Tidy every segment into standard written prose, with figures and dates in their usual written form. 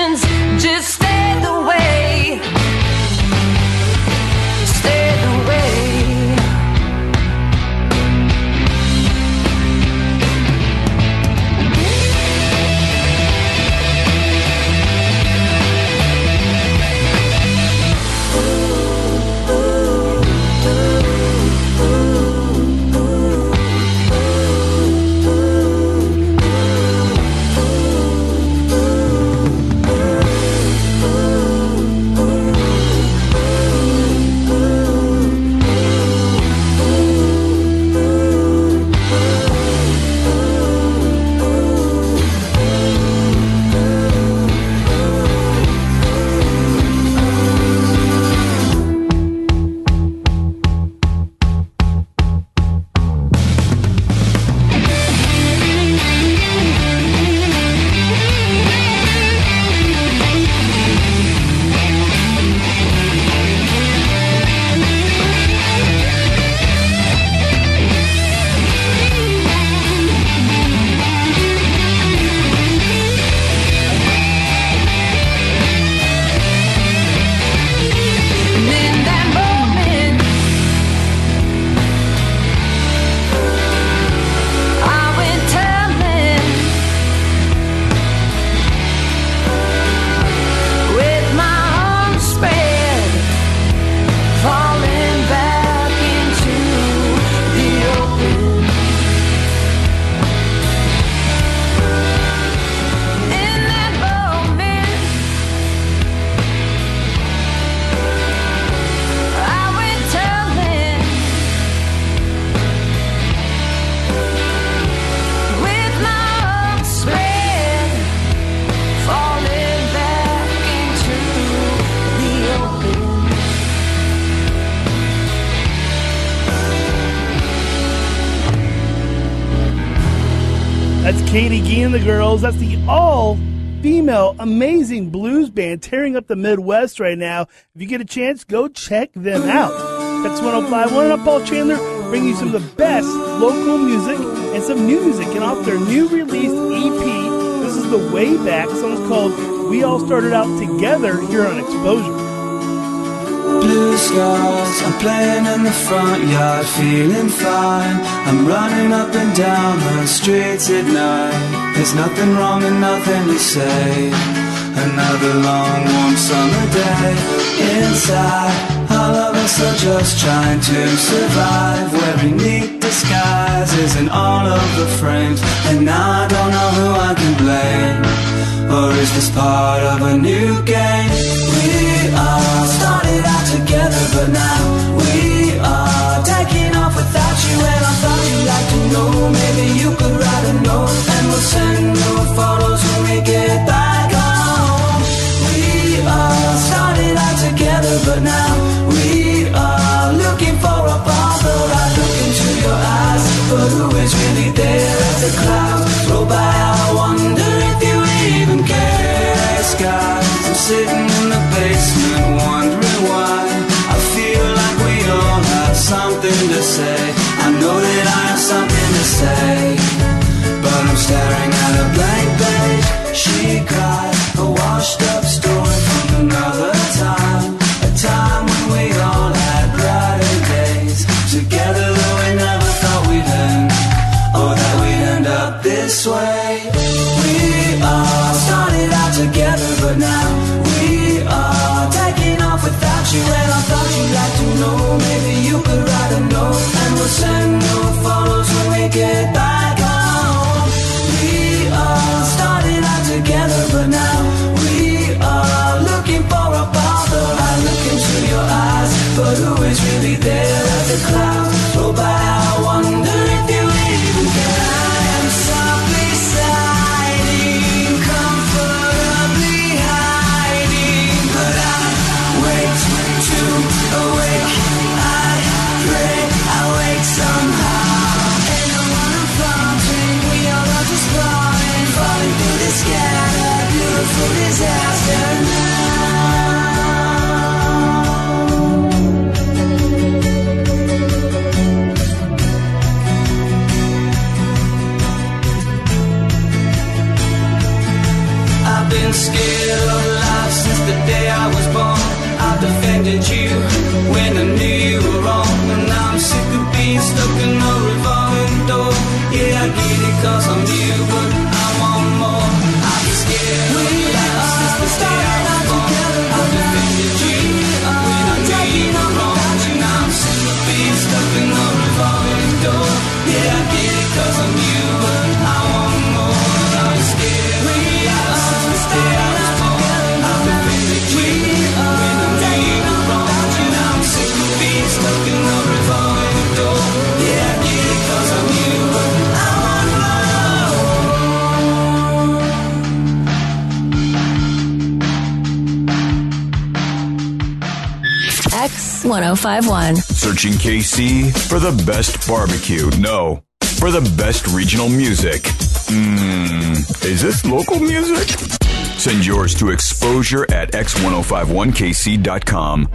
friends, just stay the way. Stay the way. Katie Gee and the Girls. That's the all-female amazing blues band tearing up the Midwest right now. If you get a chance, go check them out. That's 105.1. And I'm Paul Chandler, bringing you some of the best local music and some new music. And off their new released EP, this is the Way Back. The song's called We All Started Out Together here on Exposure. Blue skies, I'm playing in the front yard, feeling fine. I'm running up and down the streets at night. There's nothing wrong and nothing to say. Another long warm summer day. Inside, all of us are just trying to survive, wearing neat disguises in all of the frames. And now I don't know who I can blame. Or is this part of a new game? We all started out together, but now we are taking off without you. And I thought you'd like to know, maybe you could write a note, and we'll send you photos when we get back home. We all started out together, but now we are looking for a ball. Though I look into your eyes, but who is really there as the clouds roll by? I wonder if you even care. Skies, I'm sitting in the basement wondering why I feel like we all have something to say. I know that I have something to say, but I'm staring at a blank page. She cried, a washed up story from another time, a time when we all had brighter days together, though we never thought we'd end, or that we'd end up this way. We all started out together, but now we are taking off without you. And I thought you'd like to know, maybe you could write a note, and we'll send you photos when we get back home. We all started out together, but now we are looking for a ball. Though I look into your eyes, but who is really there as the clouds roll by? I wonder if you even care. I am softly sliding, comfortably hiding, but I wait to awake. I pray I wake somehow. scared of life since the day I was born. I've defended you when I knew you were wrong. And I'm sick of being stuck in a revolving door. Yeah, I get it cause I'm you, but I want more. I've been scared of life since the day I was born. I've defended you when I knew you were wrong. And I'm sick of being stuck in a revolving door. Yeah, I get it cause I'm you, but I want more. I've been scared of life since the day I was born. I've defended you when I knew you were wrong. And I'm sick of being stuck in a revolving door. Yeah, I get it cause I'm you, but I want X1051. Searching KC for the best barbecue. No, for the best regional music. Is this local music? Send yours to exposure at x1051kc.com.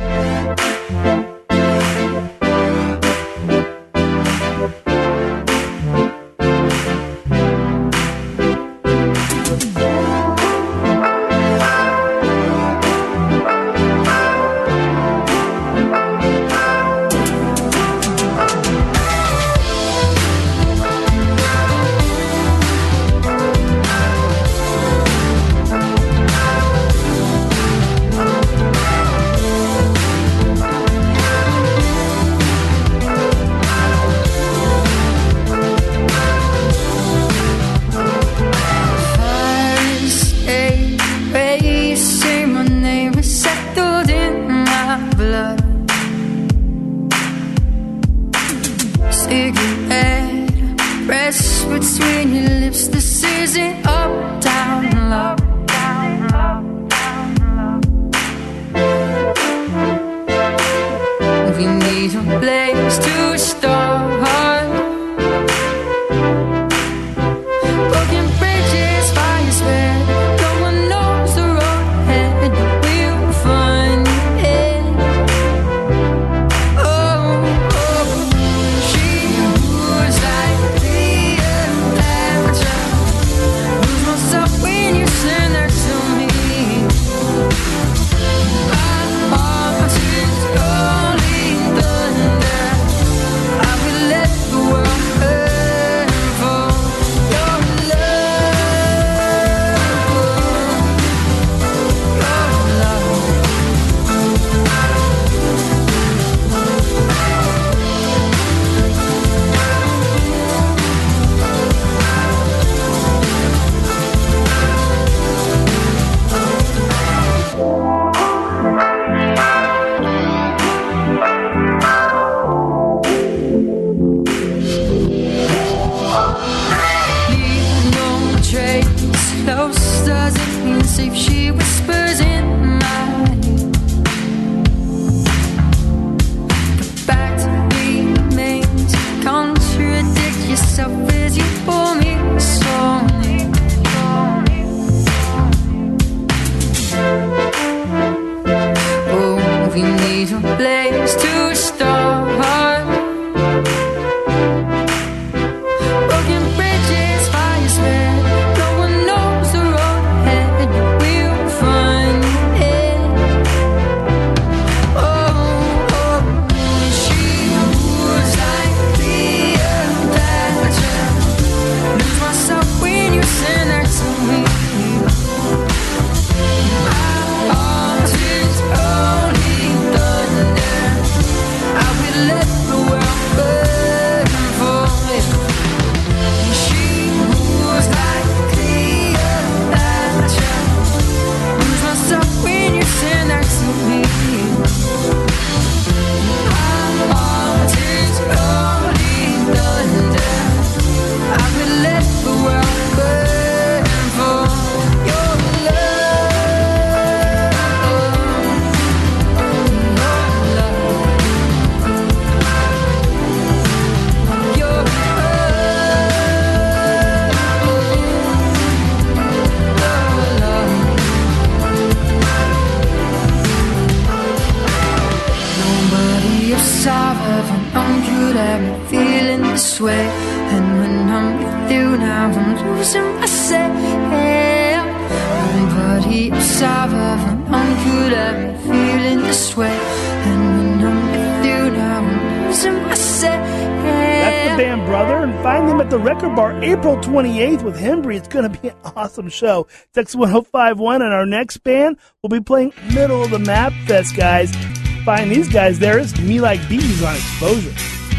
And when I'm with you now, I'm losing myself. body of sorrow. None could ever feeling this way. And when I'm with you now, I'm losing myself. That's the band Brother, and find them at the Record Bar April 28th with Hembry. It's going to be an awesome show. Text 1051, and our next band will be playing Middle of the Map Fest, guys. Find these guys there. It's Me Like Bees on Exposure.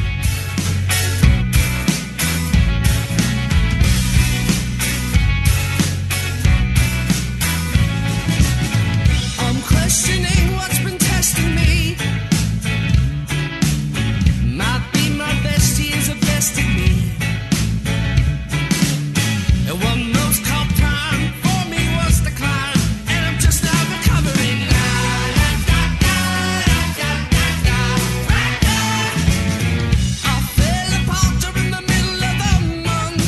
I'm questioning what's been testing me. Might be my bestie is a best in me. And what most called prime for me was the climb, and I'm just now recovering. I fell apart during the middle of the month.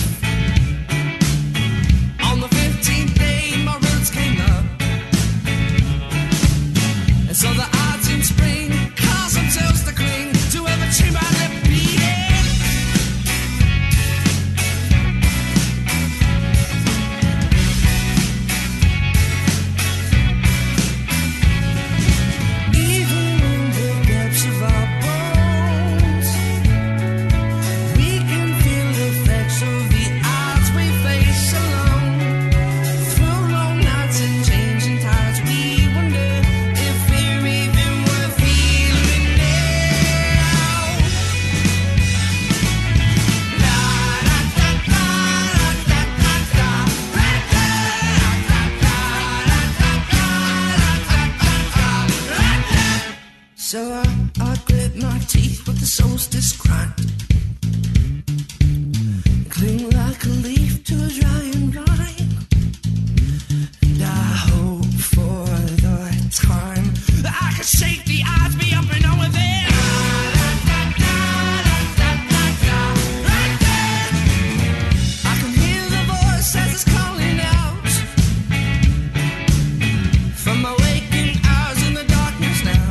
On the 15th day, my roots came up. And so the odds in spring cause themselves to cling to every tune I left beating. Even in the depths of our bones, we can feel the effects of the odds we face alone. Through long nights and changing tides, we wonder if we're even worth feeling now. La da da da da da da da. So I grit my teeth with the solstice grind, cling like a leaf to a drying vine, and I hope for the time that I can shake the odds, be up and over there. I can hear the voice as it's calling out from my waking hours in the darkness now.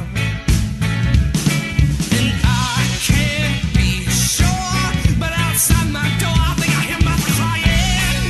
And I can't be sure, but outside my door I think I hear my crying.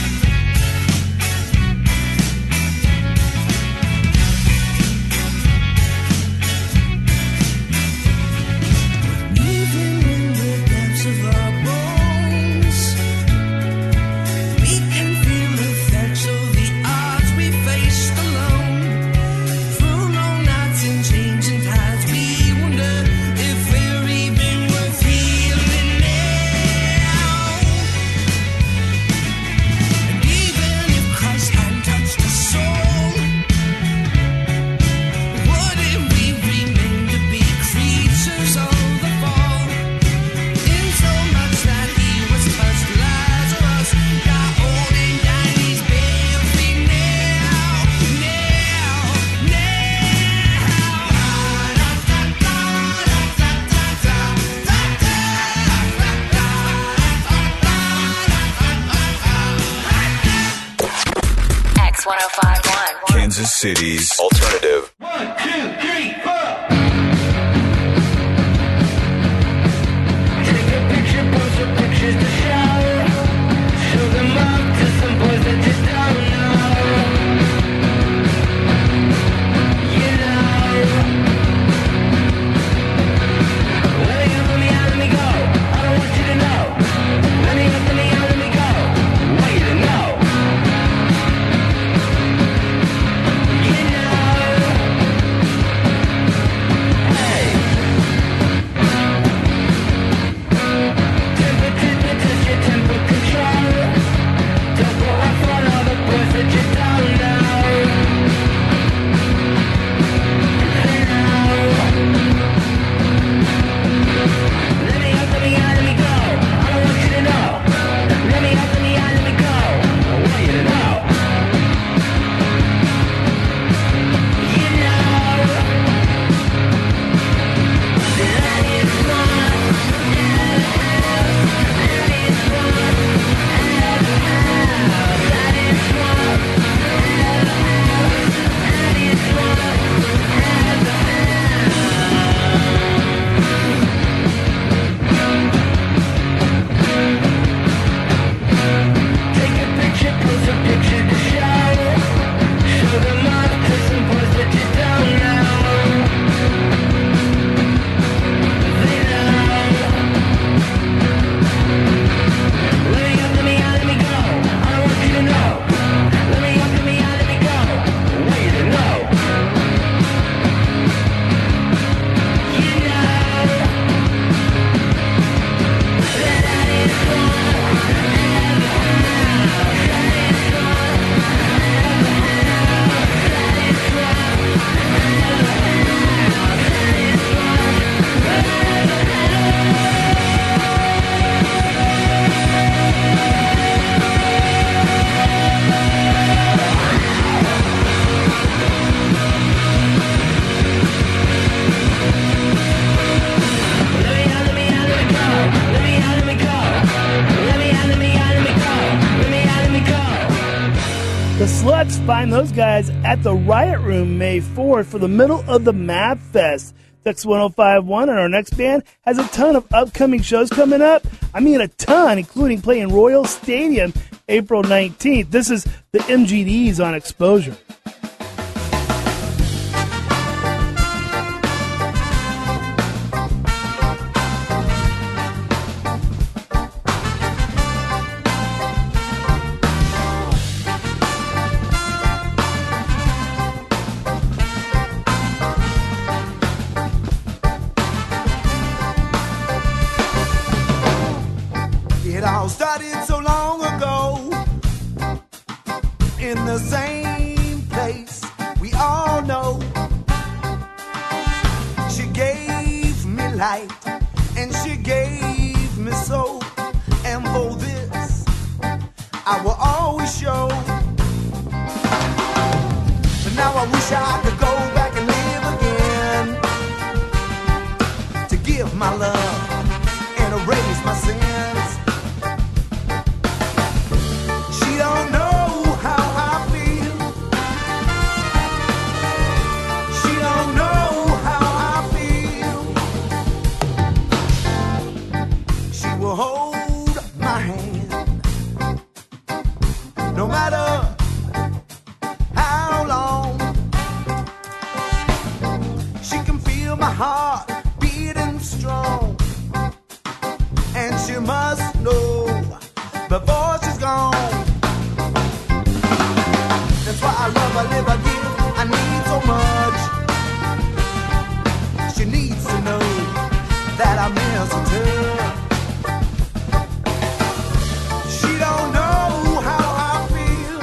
Even in the depths of our bones, we can feel the effects of the odds we faced alone. Through long nights and changing tides, we wonder if we're even worth feeling now. And even if Christ hadn't touched our soul, wouldn't we remain to be creatures of the fall? In so much that he was touched, Lazarus got old and died, he's buried now, X1051. Kansas City's alternative. You know find those guys at the Riot Room May 4th for the middle of the Mab Fest. Text 1051, and our next band has a ton of upcoming shows coming up. I mean, a ton, including playing Royal Stadium April 19th. This is the MGDs on Exposure. It all started so long ago in the same place we all know. She gave me light and she gave me soul, and for this I will always show. So now I wish I could go back and live again to give my love and erase my sins. She don't know how I feel. She don't know how I feel. She will hold my hand no matter how long. She can feel my heart beating strong, and she must know before she's gone. That's why I love, I live, I give, I need so much. She needs to know that I miss her. She don't know how I feel.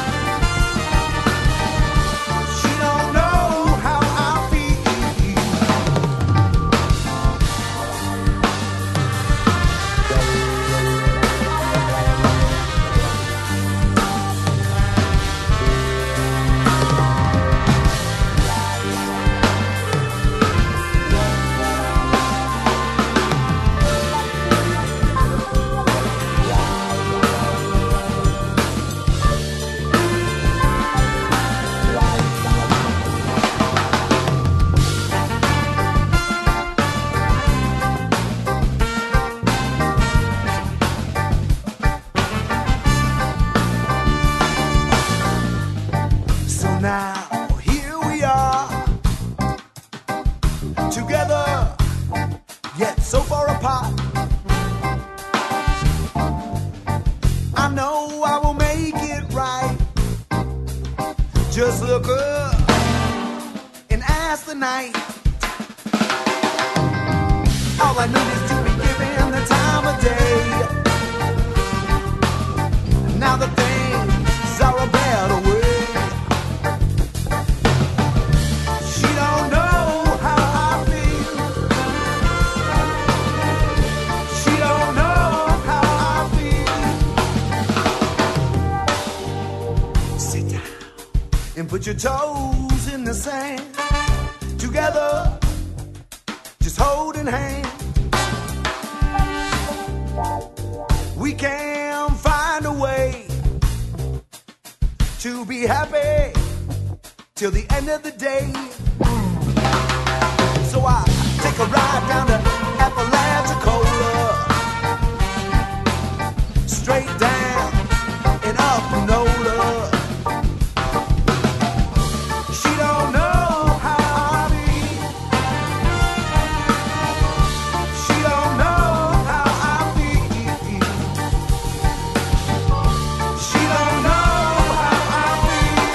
She don't know how I feel. So now here we are, together, yet so far apart. I know I will make it right. Just look up and ask the night. All I need is to be given the time of day. Now the things are a better way. She don't know how I feel. She don't know how I feel. Sit down and put your toes in the sand. Together, just holding hands. We can find a way to be happy till the end of the day. So I take a ride down to Apalachicola, straight down and up Nola. She don't know how I feel. She don't know how I feel. She don't know how I feel.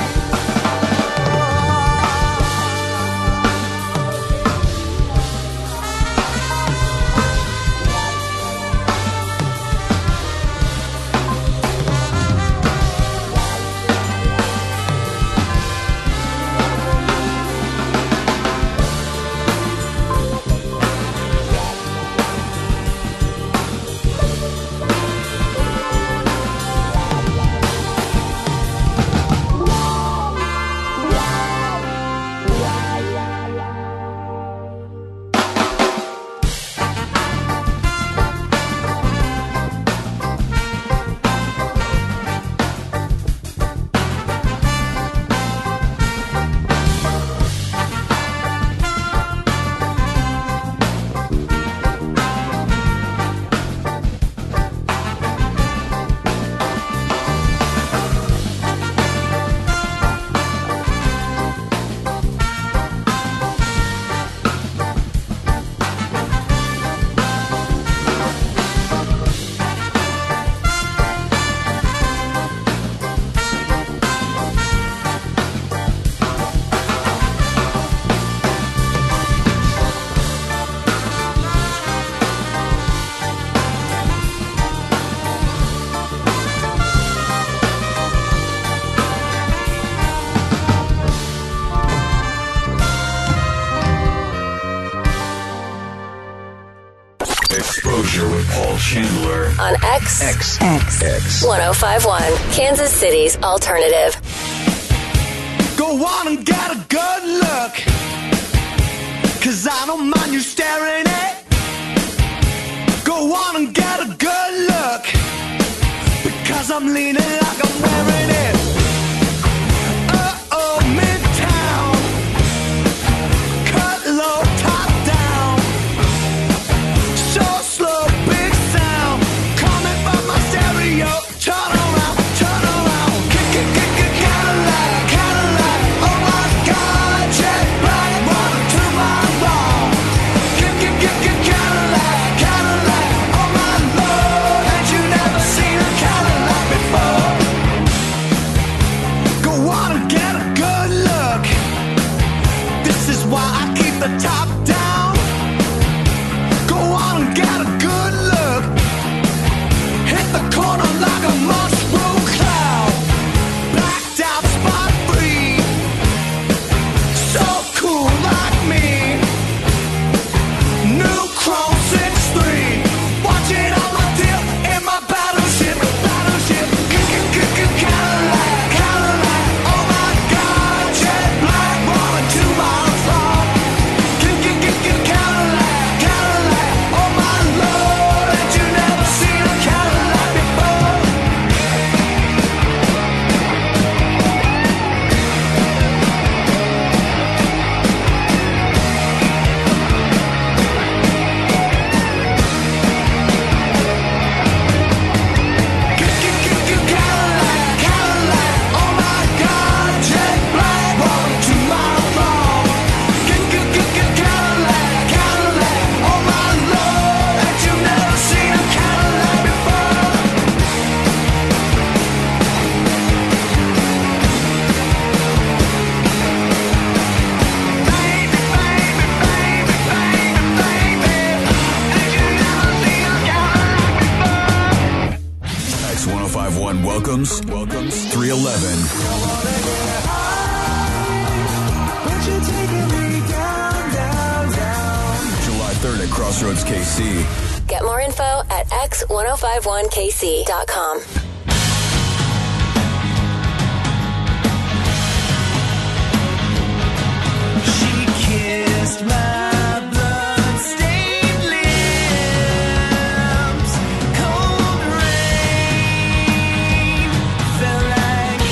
Paul Chandler on X 1051, Kansas City's alternative. Go on and get a good look, 'cause I don't mind you staring at. Go on and get a good look, because I'm leaning like I'm wearing it. Uh-oh, Midtown, cut low, top down, so slow, big sound, coming from my stereo. Turn around, Cadillac, Cadillac, oh my God, jet black, 102 miles long. Cadillac, Cadillac, oh my Lord, had you never seen a Cadillac before? Go on and get a good look, this is why I keep the top down. Go on and get a good look, hit the corner like a mushroom cloud, blacked out, spot free, so cool like me. New Chrome 6-3, watch it on my deal in my battleship. Cadillac, Cadillac, oh my God, jet black, 102 miles long. Cadillac, Cadillac, oh my Lord, had you never seen a Cadillac before? Cadillac, Cadillac, oh my God, jet black, 102 miles long. Cadillac, Cadillac, oh my Lord, had you never seen a Cadillac before? Baby, baby, baby, baby, baby, had you never seen a Cadillac before? X1051 welcomes 311. July 3rd at Crossroads KC. Get more info at x1051kc.com. She kissed my blood-stained lips. Cold rain fell like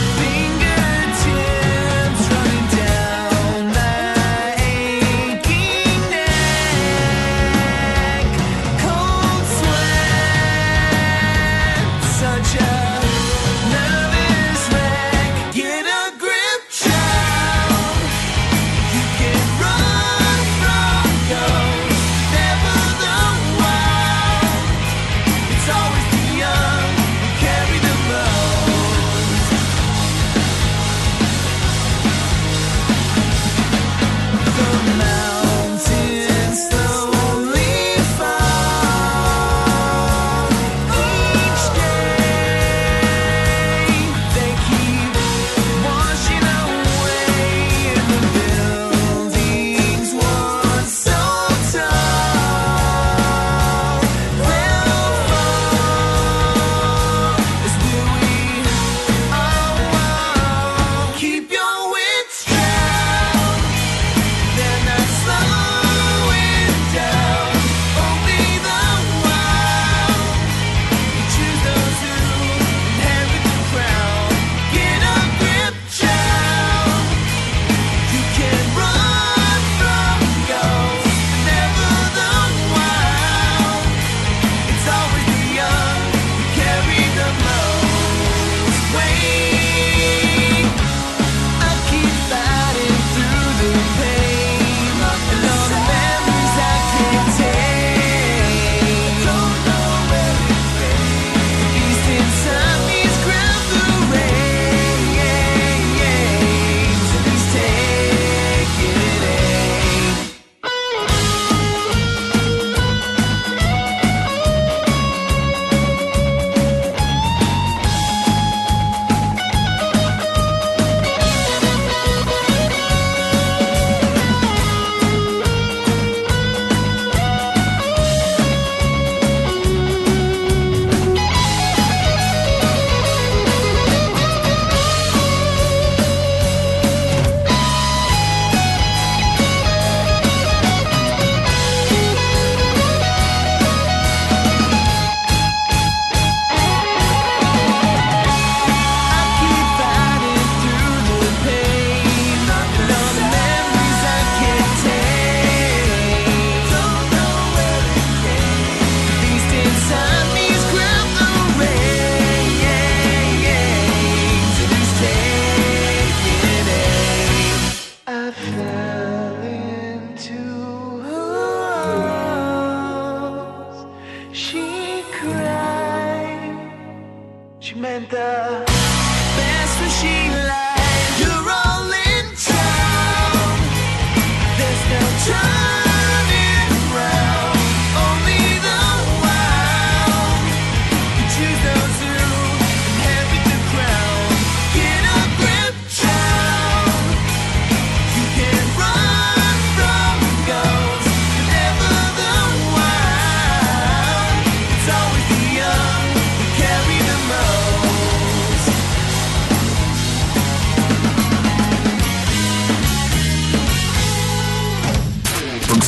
fingertips running down my aching neck. Cold sweat, sun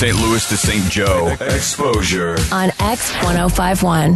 St. Louis to St. Joe. Exposure. On X1051.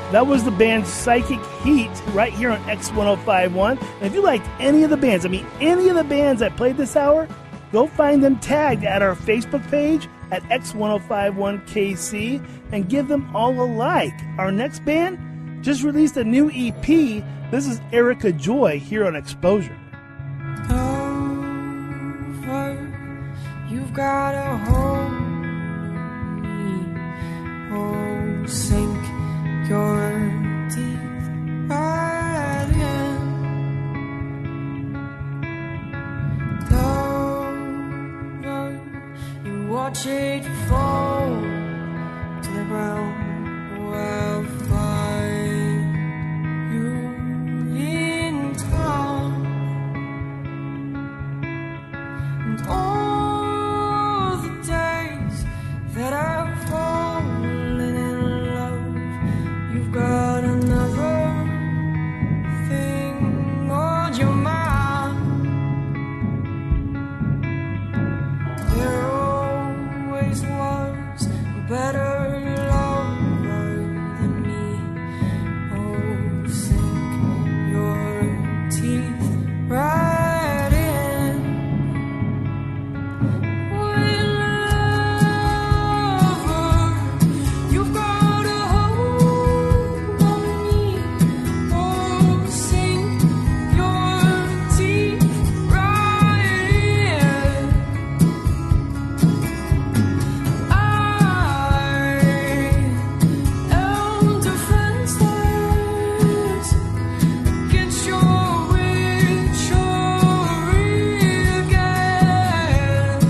That was the band Psychic Heat right here on X1051. And if you liked any of the bands, any of the bands that played this hour, go find them tagged at our Facebook page at X1051KC and give them all a like. Our next band just released a new EP. This is Erica Joy here on Exposure. Over, you've got a hold me. Oh, sink your teeth right in. Over, you watch it fall to the ground. Well, find you in time. And all the days that I've fallen in love, you've got another thing on your mind. There always was a better lover than me. Oh, sink your teeth right in. You've got a hold on me. Oh, sink your teeth right in. I am defenseless against your witchery again.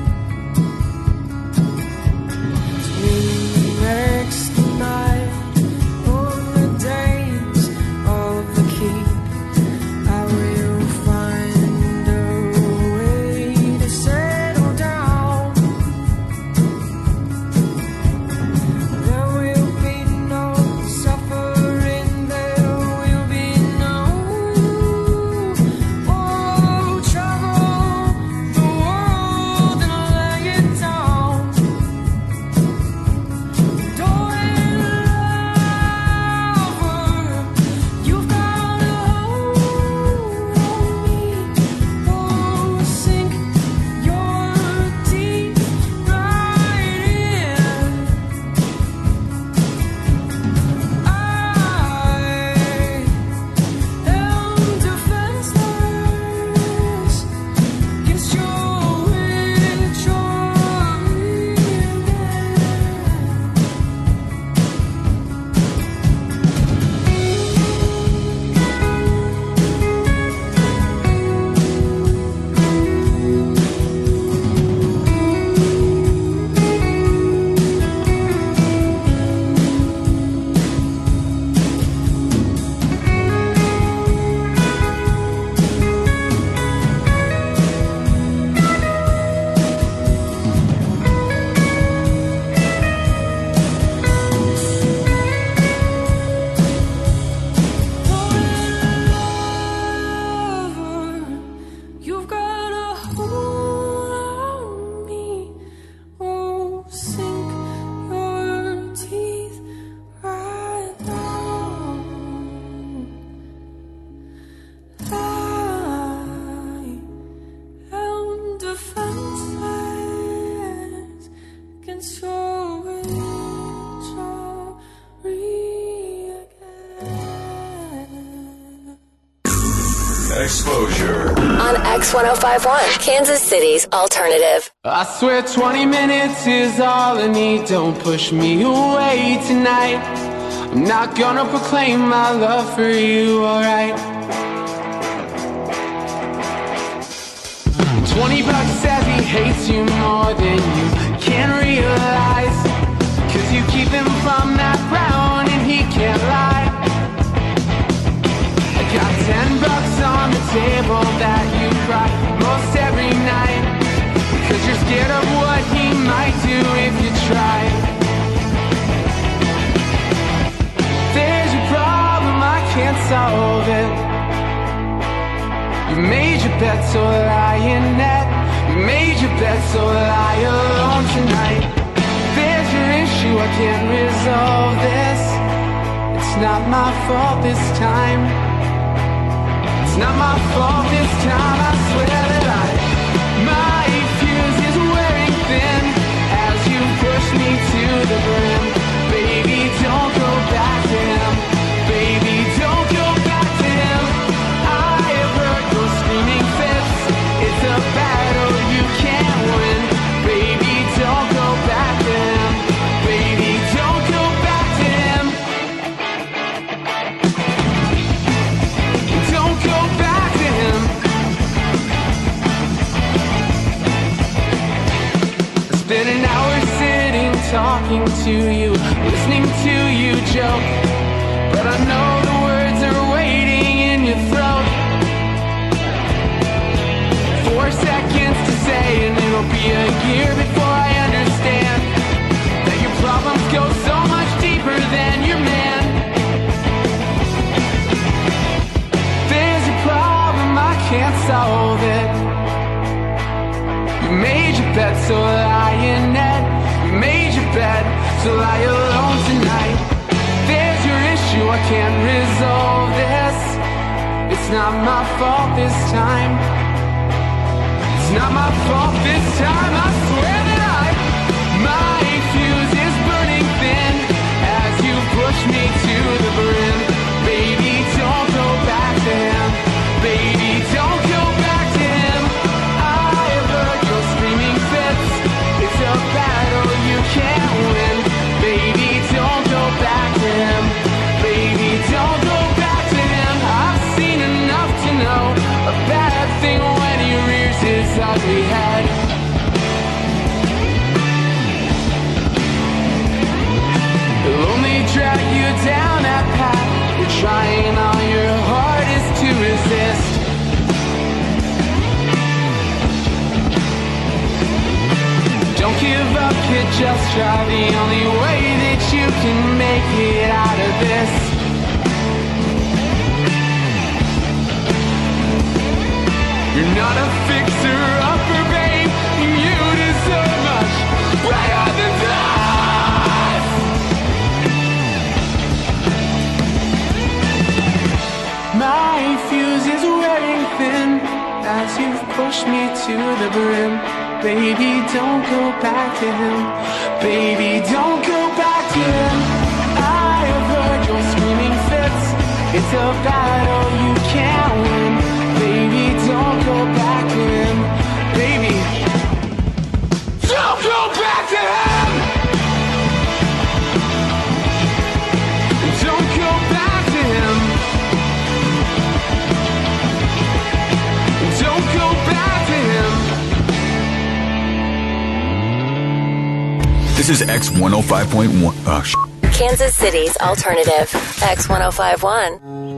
Next night, on the days of the keep, I will find a way to settle down. There will be no suffering, there will be no travel the world and lay it down. You've got a hold on me. Oh, sink your teeth right in. I am defenseless against your witchery You've got a hold on me. Oh, sink your teeth right down. I am defenseless against your witchery again. Exposure. On X1051, Kansas City's alternative. I swear 20 minutes is all I need. Don't push me away tonight. I'm not gonna proclaim my love for you, alright? 20 bucks says he hates you more than you can realize. Cause you keep him from that ground and he can't lie. I got 10 bucks on the table that you cry most every night. Cause you're scared of what he might do if you try. There's a problem, I can't solve it. You made your bed, so lie in that. You made your bed, so lie alone tonight. There's your issue, I can't resolve this. It's It's not my fault this time. It's not my fault this time. I swear that my fuse is wearing thin as you push me to the brim. Baby, don't go back to him. Baby, don't go back to him. I have heard those screaming fits. It's a battle you can't win. Baby, don't go back to him. Baby, don't go back to him. Don't go back to him. I spent an hour sitting, talking to you, listening to you joke. But I know the words are waiting in your throat. 4 seconds to say, and it'll be a year before I understand that your problems go so much deeper than your man. There's a problem, I can't solve it. You made your bed, so lie in it. You made your bed, so lie alone tonight. There's your issue, I can't resolve this. It's not my fault this time. It's not my fault this time. I swear that my fuse is burning thin as you push me to the brim. Baby, don't go back to him. Baby, don't go back to him. I have heard your screaming fits. It's a battle you can't win. Baby, don't go back to him. Baby, don't go back to him. I've seen enough to know a bad thing when he rears his ugly head. It'll only drag you down that path. You're trying all your hardest to resist. Don't give up, kid, just try. The only way that you can make it out of this. You're not a fixer-upper, babe. You deserve much better than this. My fuse is wearing thin as you've pushed me to the brim. Baby, don't go back to him. Baby, don't go back to him. I have heard your screaming fits. It's a battle you can't win. Baby, don't go back to him. Baby, don't go back to him. Don't go back to him. Don't go back to him. This is X105.1. Kansas City's alternative. X1051.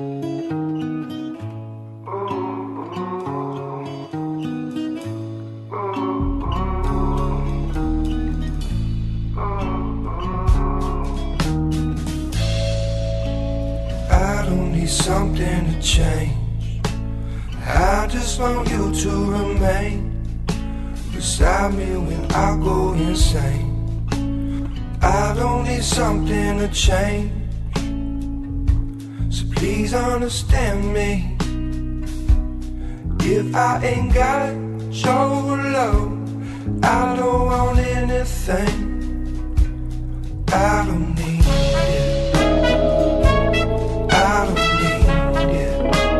I don't need something to change. I just want you to remain beside me when I go insane. I don't need something to change, so please understand me. If I ain't got your love, I don't want anything. I don't need it. I don't need it.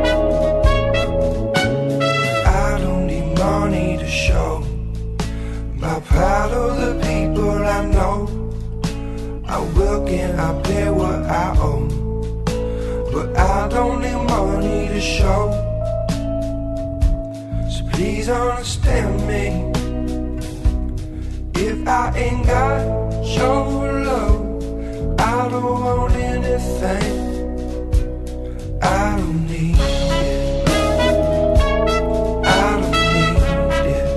I don't need money to show my proud of the people I know. I work and I pay what I owe, but I don't need money to show. So please understand me. If I ain't got your love, I don't want anything. I don't need it. I don't need it.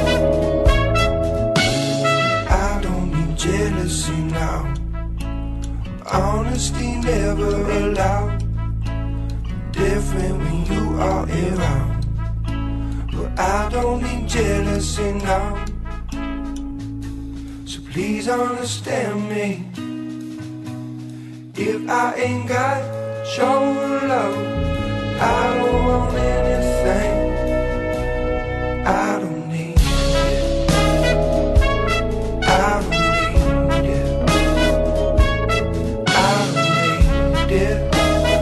I don't need jealousy now. Honesty never allowed. Different when you are around, but I don't need jealousy now. So please understand me. If I ain't got your love, I don't want anything. I don't need it. I don't need it. I don't need it.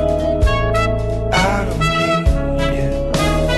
I don't need it.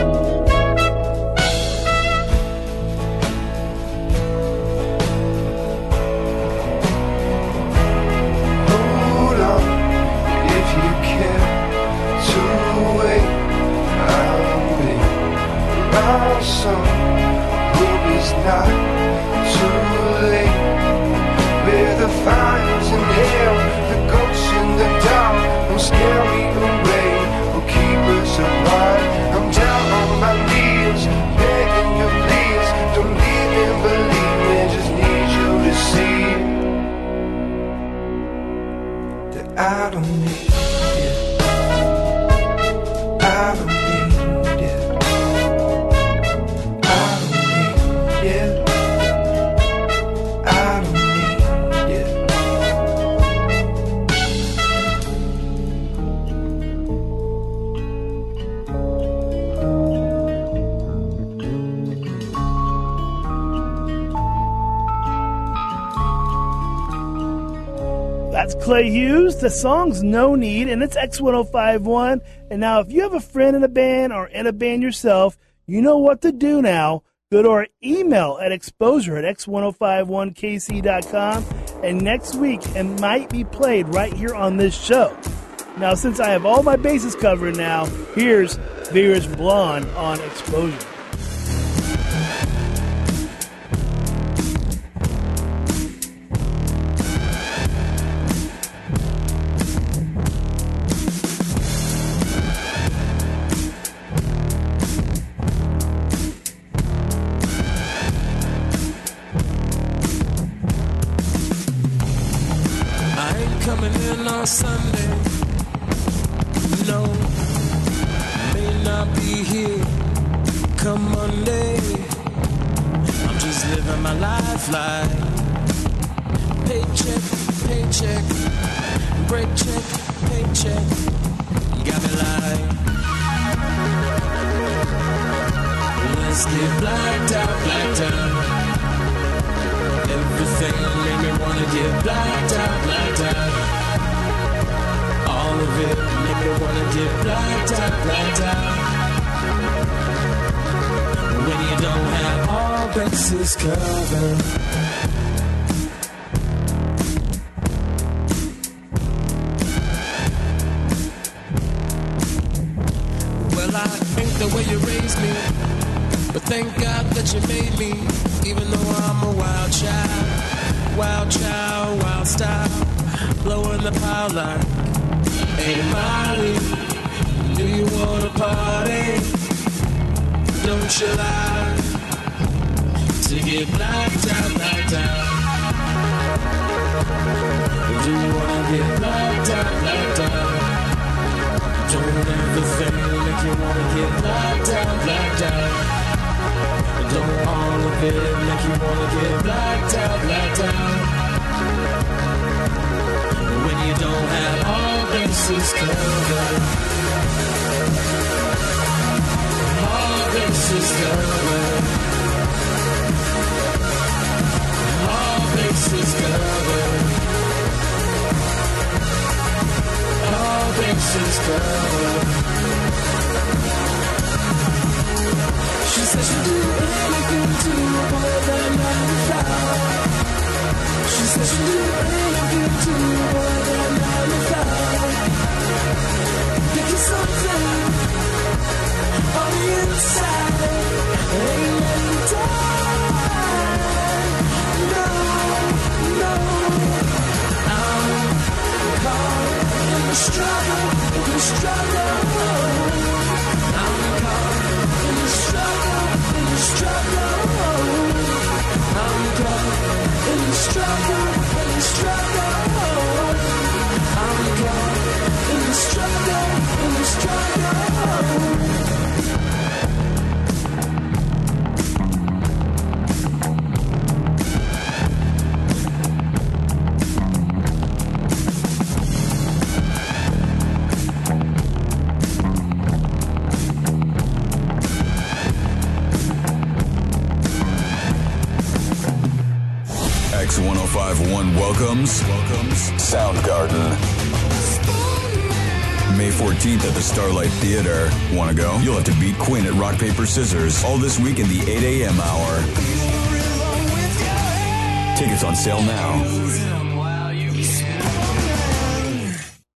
Hold on, if you care to wait, I'll wait. Our song hope it's not too late. Where the fires in hell, the ghosts in the dark don't scare me away or keep us apart. I'm down on my knees, begging you please, don't leave me, believe me, just need you to see that I don't need it. I don't need it. I don't need it. I don't need it. That's Clay Hughes. The song's No Need, and it's X1051. And now, if you have a friend in a band or in a band yourself, you know what to do now. Go to our email at exposure@x1051kc.com, and next week it might be played right here on this show. Now, since I have all my bases covered now, here's Virus Blonde on Exposure. I ain't coming in on Sunday. No, may not be here come Monday. I'm just living my life like paycheck, paycheck, break check, paycheck. You got me like, let's get blacked out, blacked out. Everything made me wanna get blacked out, blacked out. All of it made me wanna get blacked out, blacked out. When you don't have all bases covered. Well, I ain't the way you raised me, but thank God that you made me. Even though I'm a wild child, wild style, blowing the pile like, hey Molly, do you wanna party? Don't you like to get blacked out, blacked out? Do you wanna get blacked out, blacked out? Don't everything make you wanna get blacked out, blacked out? Don't all of it make you wanna get blacked out, blacked out. When you don't have all bases covered. All bases covered. All bases covered. All bases covered. She says she'll do anything to avoid the 9 to 5. She says she'll do anything to avoid the 9 to 5. Think it's something on the inside. Ain't letting die. No, no. I'm caught in the struggle, in the struggle. I'm caught in the struggle, in the struggle. I'm caught in the struggle, in the struggle. I'm caught in the struggle, in the struggle. X1051 welcomes Soundgarden. May 14th at the Starlight Theater. Want to go? You'll have to beat Quinn at Rock, Paper, Scissors. All this week in the 8 a.m. hour. Tickets on sale now.